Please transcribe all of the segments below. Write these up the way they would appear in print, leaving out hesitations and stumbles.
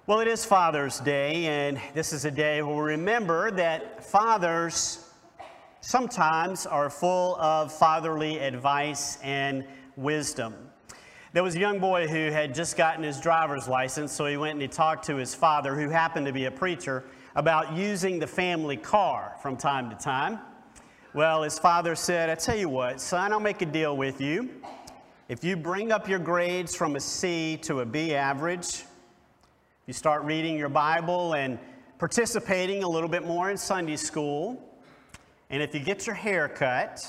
Well, it is Father's Day, and this is a day where we remember that fathers sometimes are full of fatherly advice and wisdom. There was a young boy who had just gotten his driver's license, so he went and he talked to his father, who happened to be a preacher, about using the family car from time to time. Well, his father said, "I tell you what, son, I'll make a deal with you. If you bring up your grades from a C to a B average, you start reading your Bible and participating a little bit more in Sunday school, and if you get your hair cut,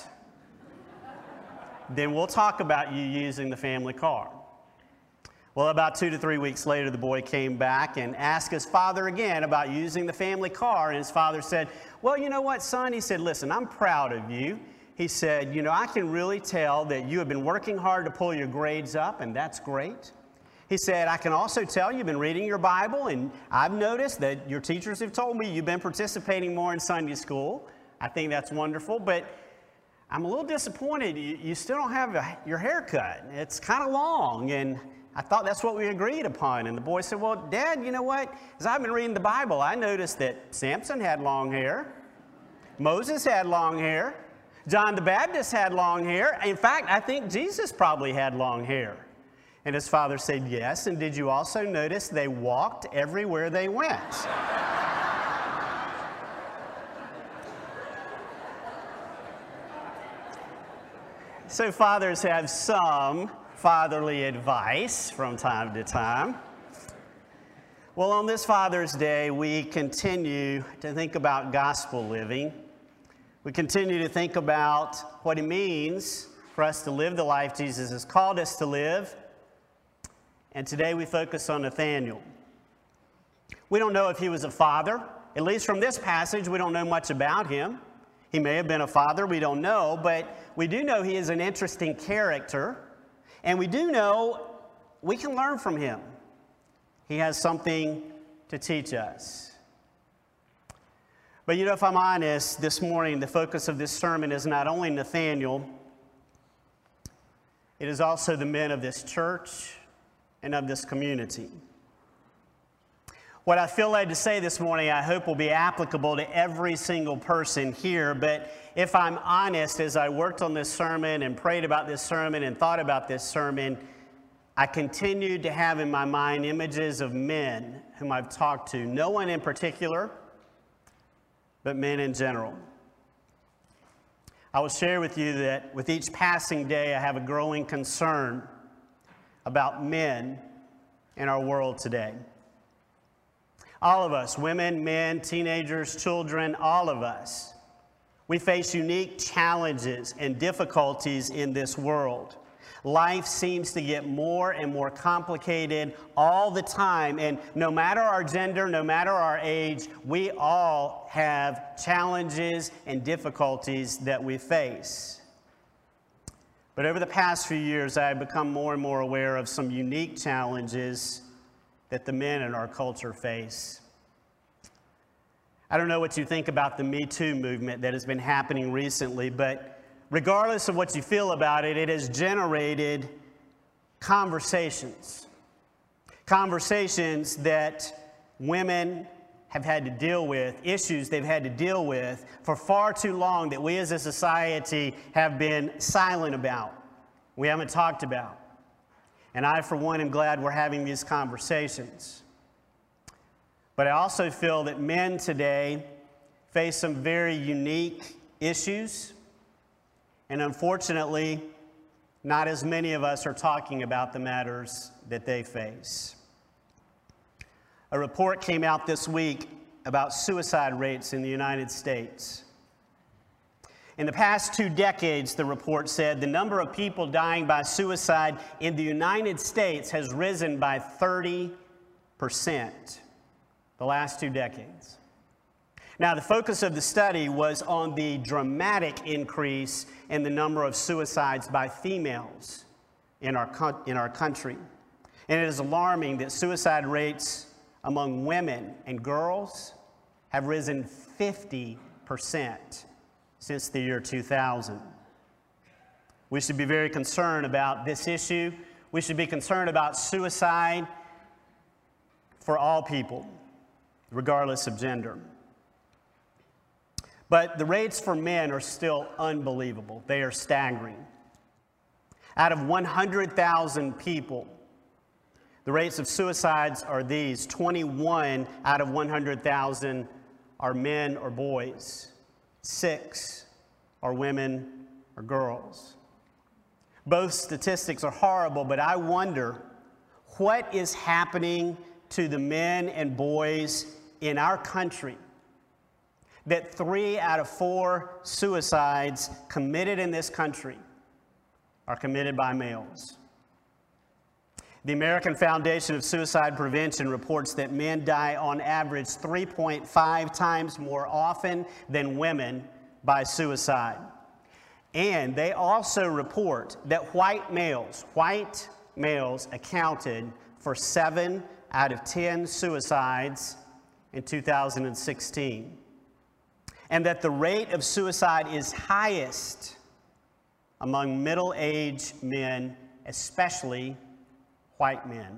then we'll talk about you using the family car." Well, about 2 to 3 weeks later, the boy came back and asked his father again about using the family car, and his father said, "Well, you know what, son?" He said, "Listen, I'm proud of you." He said, "You know, I can really tell that you have been working hard to pull your grades up, and that's great." He said, "I can also tell you've been reading your Bible, and I've noticed that your teachers have told me you've been participating more in Sunday school. I think that's wonderful, but I'm a little disappointed. You still don't have your hair cut. It's kind of long, and I thought that's what we agreed upon." And the boy said, "Well, Dad, you know what? As I've been reading the Bible, I noticed that Samson had long hair. Moses had long hair. John the Baptist had long hair. In fact, I think Jesus probably had long hair." And his father said, "Yes, and did you also notice they walked everywhere they went?" So fathers have some fatherly advice from time to time. Well, on this Father's Day, we continue to think about gospel living. We continue to think about what it means for us to live the life Jesus has called us to live. And today we focus on Nathaniel. We don't know if he was a father. At least from this passage, we don't know much about him. He may have been a father, we don't know, but we do know he is an interesting character. And we do know we can learn from him. He has something to teach us. But you know, if I'm honest, this morning the focus of this sermon is not only Nathaniel, it is also the men of this church and of this community. What I feel led to say this morning, I hope will be applicable to every single person here. But if I'm honest, as I worked on this sermon and prayed about this sermon and thought about this sermon, I continued to have in my mind images of men whom I've talked to. No one in particular, but men in general. I will share with you that with each passing day, I have a growing concern about men in our world today. All of us, women, men, teenagers, children, all of us, we face unique challenges and difficulties in this world. Life seems to get more and more complicated all the time, and no matter our gender, no matter our age, we all have challenges and difficulties that we face. But over the past few years, I have become more and more aware of some unique challenges that the men in our culture face. I don't know what you think about the Me Too movement that has been happening recently, but regardless of what you feel about it, it has generated conversations. Conversations that women have had to deal with, issues they've had to deal with for far too long that we as a society have been silent about. We haven't talked about. And I, for one, am glad we're having these conversations. But I also feel that men today face some very unique issues. And unfortunately, not as many of us are talking about the matters that they face. A report came out this week about suicide rates in the United States. In the past 2 decades, the report said, the number of people dying by suicide in the United States has risen by 30% the last 2 decades. Now, the focus of the study was on the dramatic increase in the number of suicides by females in our country. And it is alarming that suicide rates among women and girls have risen 50% since the year 2000. We should be very concerned about this issue. We should be concerned about suicide for all people, regardless of gender. But the rates for men are still unbelievable. They are staggering. Out of 100,000 people, the rates of suicides are these: 21 out of 100,000 are men or boys. 6 are women or girls. Both statistics are horrible, but I wonder what is happening to the men and boys in our country that 3 out of 4 suicides committed in this country are committed by males. The American Foundation of Suicide Prevention reports that men die on average 3.5 times more often than women by suicide. And they also report that white males accounted for 7 out of 10 suicides in 2016. And that the rate of suicide is highest among middle-aged men, especially white men.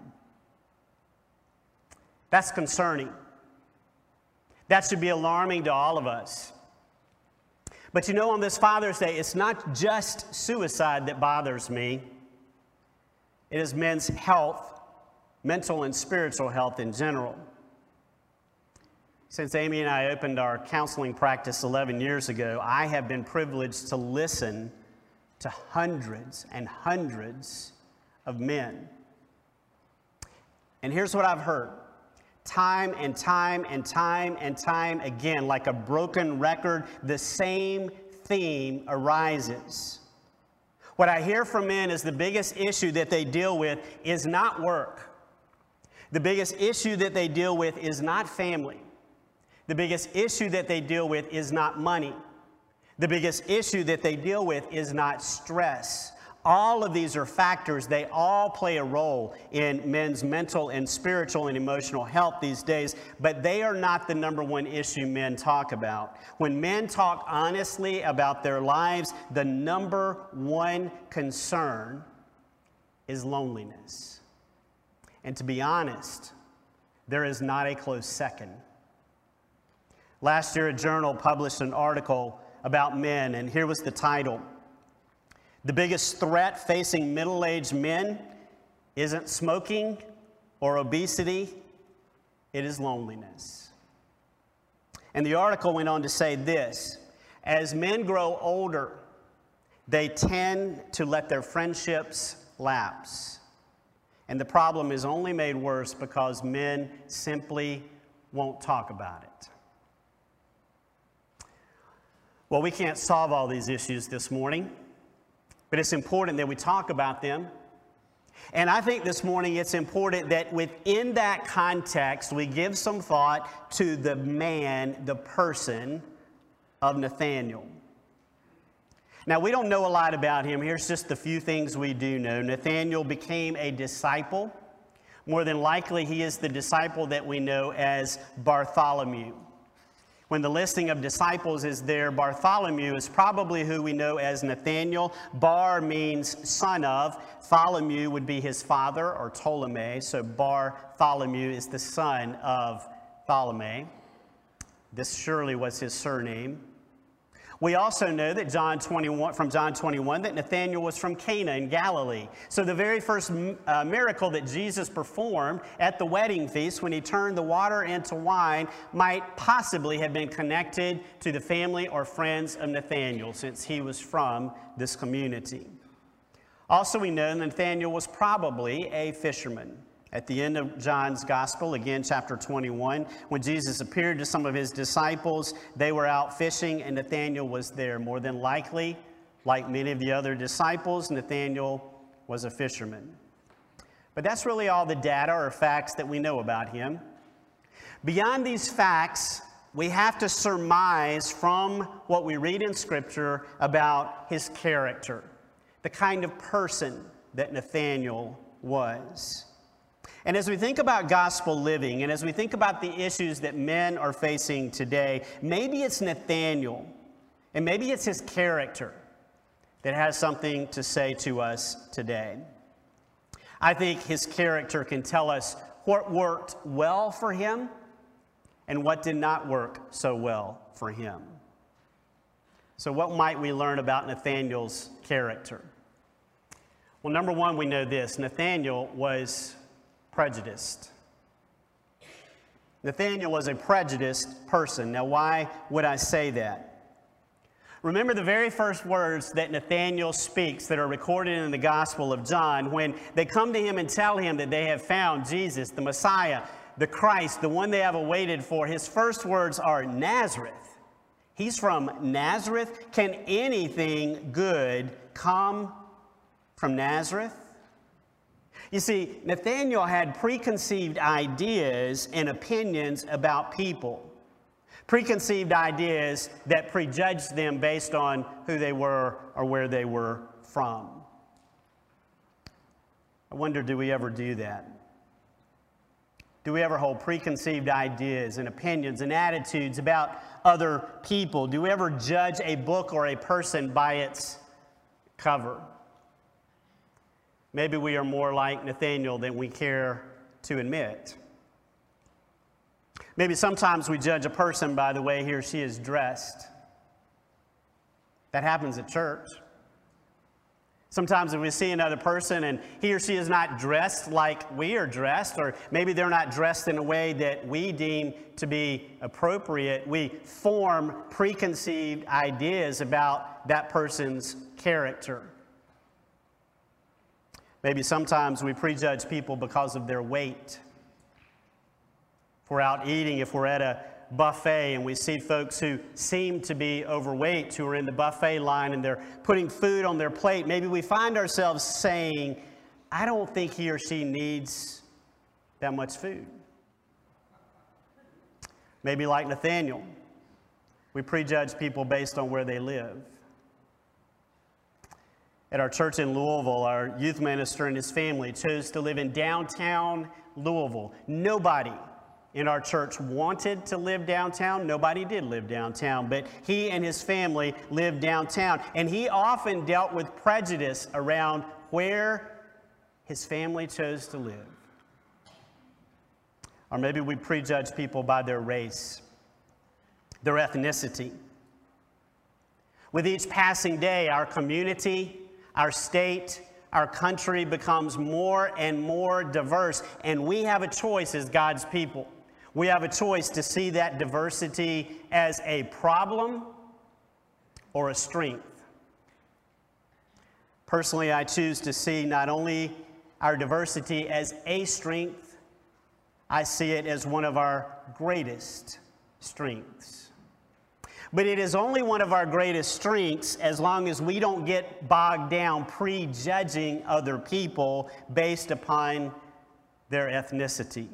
That's concerning. That should be alarming to all of us. But you know, on this Father's Day, it's not just suicide that bothers me. It is men's health, mental and spiritual health in general. Since Amy and I opened our counseling practice 11 years ago, I have been privileged to listen to hundreds and hundreds of men. And here's what I've heard. Time and time and time and time again, like a broken record, the same theme arises. What I hear from men is the biggest issue that they deal with is not work. The biggest issue that they deal with is not family. The biggest issue that they deal with is not money. The biggest issue that they deal with is not stress. All of these are factors. They all play a role in men's mental and spiritual and emotional health these days, but they are not the number one issue men talk about. When men talk honestly about their lives, the number one concern is loneliness. And to be honest, there is not a close second. Last year, a journal published an article about men, and here was the title: "The biggest threat facing middle-aged men isn't smoking or obesity, it is loneliness." And the article went on to say this: as men grow older, they tend to let their friendships lapse. And the problem is only made worse because men simply won't talk about it. Well, we can't solve all these issues this morning, but it's important that we talk about them. And I think this morning it's important that within that context, we give some thought to the man, the person of Nathanael. Now, we don't know a lot about him. Here's just the few things we do know. Nathanael became a disciple. More than likely, he is the disciple that we know as Bartholomew. When the listing of disciples is there, Bartholomew is probably who we know as Nathanael. Bar means son of. Tholomew would be his father, or Ptolemy. So Bartholomew is the son of Ptolemy. This surely was his surname. We also know that from John 21 that Nathanael was from Cana in Galilee. So the very first miracle that Jesus performed at the wedding feast, when he turned the water into wine, might possibly have been connected to the family or friends of Nathanael, since he was from this community. Also, we know Nathanael was probably a fisherman. At the end of John's Gospel, again, chapter 21, when Jesus appeared to some of his disciples, they were out fishing and Nathanael was there. More than likely, like many of the other disciples, Nathanael was a fisherman. But that's really all the data or facts that we know about him. Beyond these facts, we have to surmise from what we read in Scripture about his character, the kind of person that Nathanael was. And as we think about gospel living, and as we think about the issues that men are facing today, maybe it's Nathanael, and maybe it's his character that has something to say to us today. I think his character can tell us what worked well for him and what did not work so well for him. So what might we learn about Nathanael's character? Well, number one, we know this. Nathanael was prejudiced. Nathanael was a prejudiced person. Now, why would I say that? Remember the very first words that Nathanael speaks that are recorded in the Gospel of John when they come to him and tell him that they have found Jesus, the Messiah, the Christ, the one they have awaited for. His first words are Nazareth. He's from Nazareth. Can anything good come from Nazareth? You see, Nathanael had preconceived ideas and opinions about people. Preconceived ideas that prejudged them based on who they were or where they were from. I wonder, do we ever do that? Do we ever hold preconceived ideas and opinions and attitudes about other people? Do we ever judge a book or a person by its cover? Maybe we are more like Nathanael than we care to admit. Maybe sometimes we judge a person by the way he or she is dressed. That happens at church. Sometimes if we see another person and he or she is not dressed like we are dressed, or maybe they're not dressed in a way that we deem to be appropriate, we form preconceived ideas about that person's character. Maybe sometimes we prejudge people because of their weight. If we're out eating, if we're at a buffet and we see folks who seem to be overweight who are in the buffet line and they're putting food on their plate, maybe we find ourselves saying, I don't think he or she needs that much food. Maybe like Nathanael, we prejudge people based on where they live. At our church in Louisville, our youth minister and his family chose to live in downtown Louisville. Nobody in our church wanted to live downtown. Nobody did live downtown, but he and his family lived downtown. And he often dealt with prejudice around where his family chose to live. Or maybe we prejudge people by their race, their ethnicity. With each passing day, our community, our state, our country becomes more and more diverse, and we have a choice as God's people. We have a choice to see that diversity as a problem or a strength. Personally, I choose to see not only our diversity as a strength, I see it as one of our greatest strengths. But it is only one of our greatest strengths as long as we don't get bogged down prejudging other people based upon their ethnicity.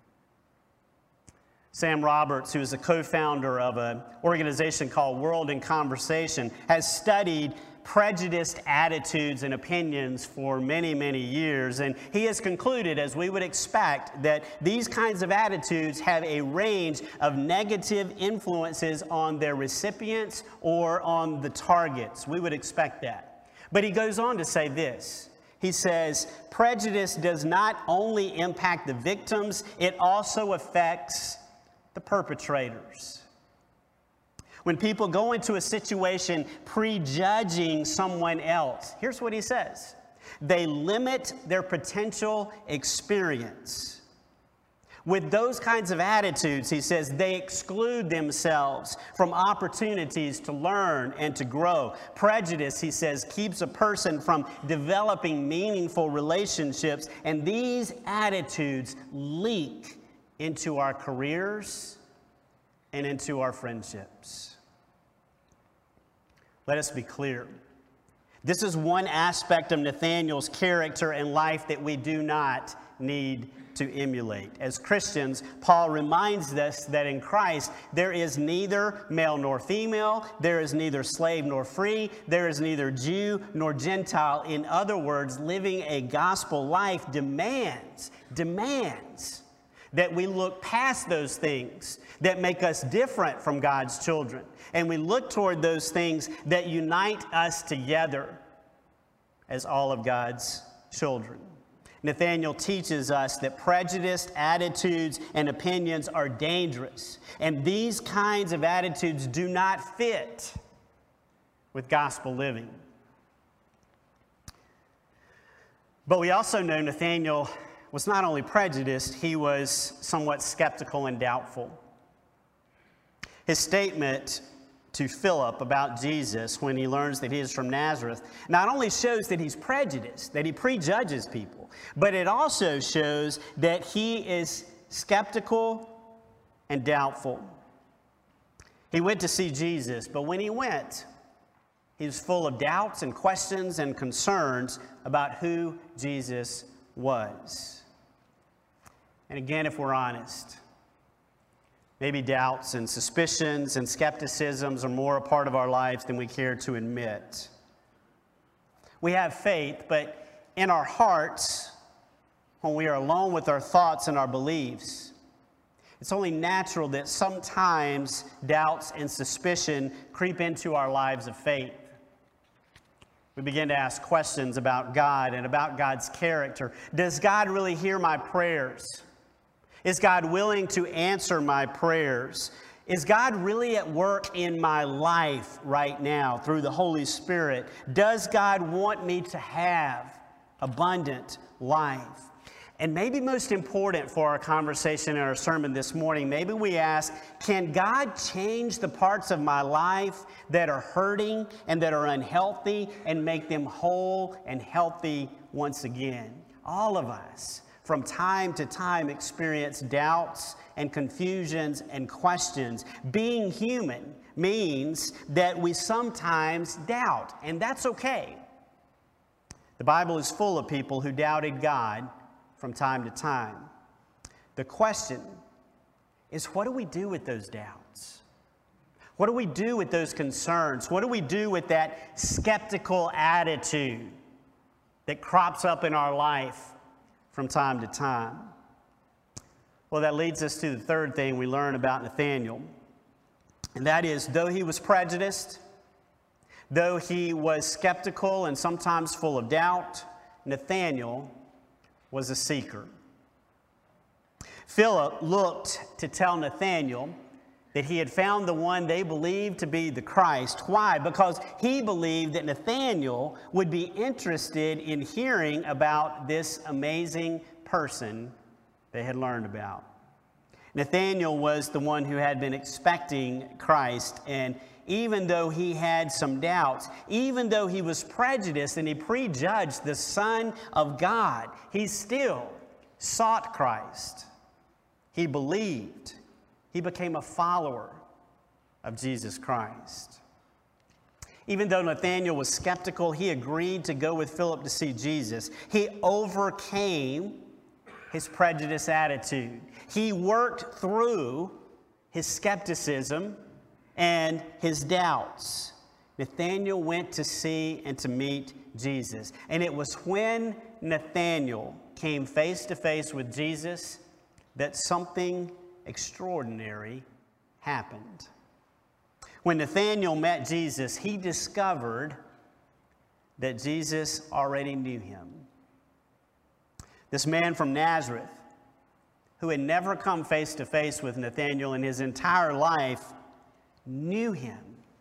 Sam Roberts, who is a co-founder of an organization called World in Conversation, has studied prejudiced attitudes and opinions for many, many years. And he has concluded, as we would expect, that these kinds of attitudes have a range of negative influences on their recipients or on the targets. We would expect that. But he goes on to say this. He says, prejudice does not only impact the victims, it also affects the perpetrators. When people go into a situation prejudging someone else, here's what he says. They limit their potential experience. With those kinds of attitudes, he says, they exclude themselves from opportunities to learn and to grow. Prejudice, he says, keeps a person from developing meaningful relationships, and these attitudes leak into our careers and into our friendships. Let us be clear. This is one aspect of Nathanael's character and life that we do not need to emulate. As Christians, Paul reminds us that in Christ there is neither male nor female, there is neither slave nor free, there is neither Jew nor Gentile. In other words, living a gospel life demands that we look past those things that make us different from God's children. And we look toward those things that unite us together as all of God's children. Nathanael teaches us that prejudiced attitudes and opinions are dangerous, and these kinds of attitudes do not fit with gospel living. But we also know Nathanael was not only prejudiced, he was somewhat skeptical and doubtful. His statement to Philip about Jesus when he learns that he is from Nazareth not only shows that he's prejudiced, that he prejudges people, but it also shows that he is skeptical and doubtful. He went to see Jesus, but when he went, he was full of doubts and questions and concerns about who Jesus was. And again, if we're honest, maybe doubts and suspicions and skepticisms are more a part of our lives than we care to admit. We have faith, but in our hearts, when we are alone with our thoughts and our beliefs, it's only natural that sometimes doubts and suspicion creep into our lives of faith. We begin to ask questions about God and about God's character. Does God really hear my prayers? Is God willing to answer my prayers? Is God really at work in my life right now through the Holy Spirit? Does God want me to have abundant life? And maybe most important for our conversation and our sermon this morning, maybe we ask, can God change the parts of my life that are hurting and that are unhealthy and make them whole and healthy once again? All of us, from time to time, experience doubts and confusions and questions. Being human means that we sometimes doubt, and that's okay. The Bible is full of people who doubted God from time to time. The question is, what do we do with those doubts? What do we do with those concerns? What do we do with that skeptical attitude that crops up in our life from time to time? Well, that leads us to the third thing we learn about Nathanael, and that is, though he was prejudiced, though he was skeptical and sometimes full of doubt, Nathanael was a seeker. Philip looked to tell Nathanael that he had found the one they believed to be the Christ. Why? Because he believed that Nathanael would be interested in hearing about this amazing person they had learned about. Nathanael was the one who had been expecting Christ, and even though he had some doubts, even though he was prejudiced and he prejudged the Son of God, he still sought Christ. He believed. He became a follower of Jesus Christ. Even though Nathanael was skeptical, he agreed to go with Philip to see Jesus. He overcame his prejudiced attitude. He worked through his skepticism and his doubts. Nathanael went to see and to meet Jesus. And it was when Nathanael came face to face with Jesus that something extraordinary happened. When Nathanael met Jesus, he discovered that Jesus already knew him. This man from Nazareth, who had never come face to face with Nathanael in his entire life, knew him,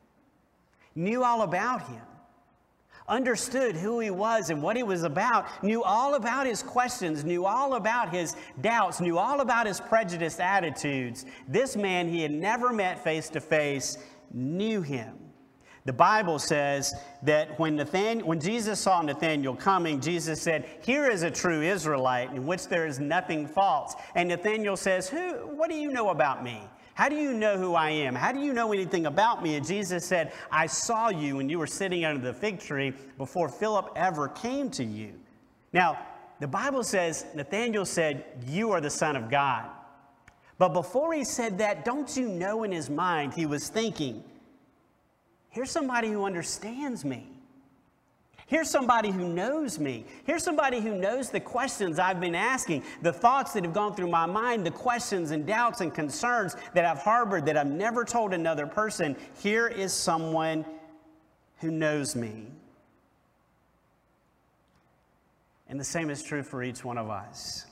knew all about him, understood who he was and what he was about, knew all about his questions, knew all about his doubts, knew all about his prejudiced attitudes. This man he had never met face to face knew him. The Bible says that when Jesus saw Nathanael coming, Jesus said, "Here is a true Israelite in which there is nothing false." And Nathanael says, "What do you know about me? How do you know who I am? How do you know anything about me?" And Jesus said, "I saw you when you were sitting under the fig tree before Philip ever came to you." Now, the Bible says, Nathanael said, "You are the Son of God." But before he said that, don't you know in his mind he was thinking, here's somebody who understands me. Here's somebody who knows me. Here's somebody who knows the questions I've been asking, the thoughts that have gone through my mind, the questions and doubts and concerns that I've harbored that I've never told another person. Here is someone who knows me. And the same is true for each one of us.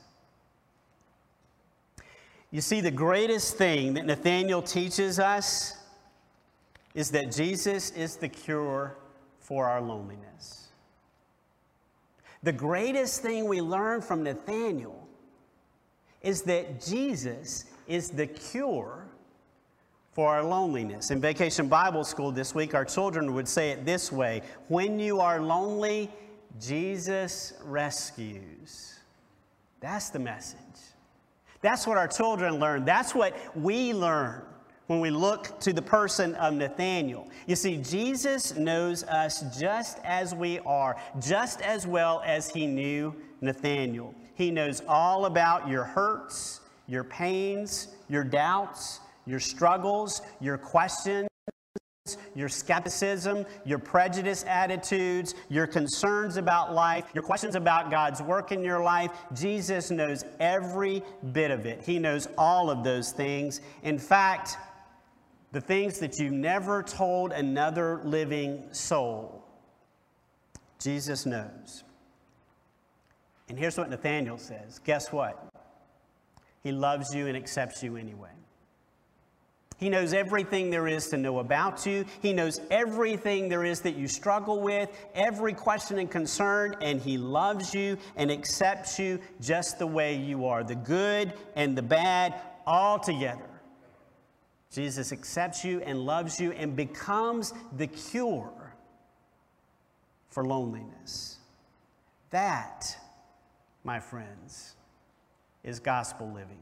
You see, the greatest thing that Nathanael teaches us is that Jesus is the cure for our loneliness. The greatest thing we learn from Nathanael is that Jesus is the cure for our loneliness. In Vacation Bible School this week, our children would say it this way: when you are lonely, Jesus rescues. That's the message. That's what our children learn. That's what we learn when we look to the person of Nathanael. You see, Jesus knows us just as we are, just as well as he knew Nathanael. He knows all about your hurts, your pains, your doubts, your struggles, your questions, your skepticism, your prejudice attitudes, your concerns about life, your questions about God's work in your life. Jesus knows every bit of it. He knows all of those things. In fact, the things that you never told another living soul, Jesus knows. And here's what Nathanael says. Guess what? He loves you and accepts you anyway. He knows everything there is to know about you. He knows everything there is that you struggle with, every question and concern, and he loves you and accepts you just the way you are, the good and the bad, all together. Jesus accepts you and loves you and becomes the cure for loneliness. That, my friends, is gospel living.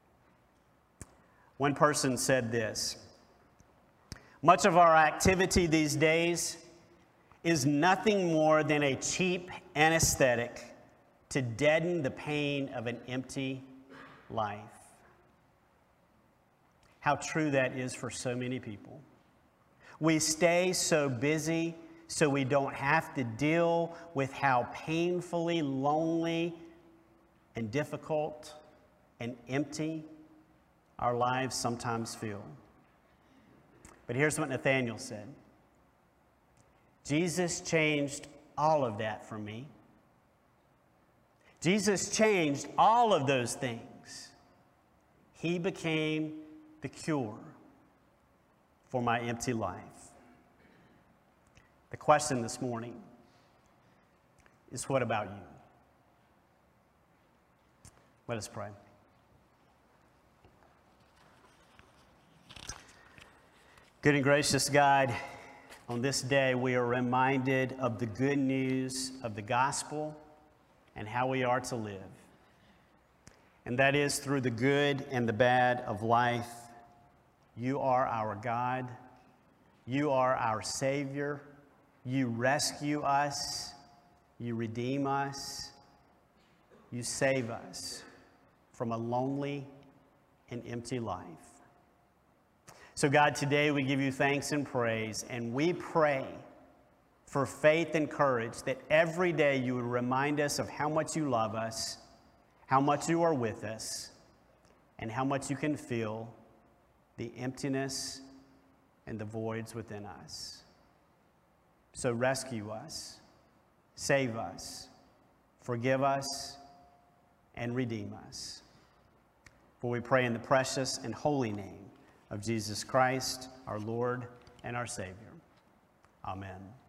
One person said this: much of our activity these days is nothing more than a cheap anesthetic to deaden the pain of an empty life. How true that is for so many people. We stay so busy so we don't have to deal with how painfully lonely and difficult and empty our lives sometimes feel. But here's what Nathanael said: Jesus changed all of that for me. Jesus changed all of those things. He became the cure for my empty life. The question this morning is, what about you? Let us pray. Good and gracious God, on this day we are reminded of the good news of the gospel and how we are to live. And that is through the good and the bad of life. You are our God. You are our Savior. You rescue us. You redeem us. You save us from a lonely and empty life. So God, today we give you thanks and praise, and we pray for faith and courage that every day you would remind us of how much you love us, how much you are with us, and how much you can feel the emptiness and the voids within us. So rescue us, save us, forgive us, and redeem us. For we pray in the precious and holy name of Jesus Christ, our Lord and our Savior. Amen.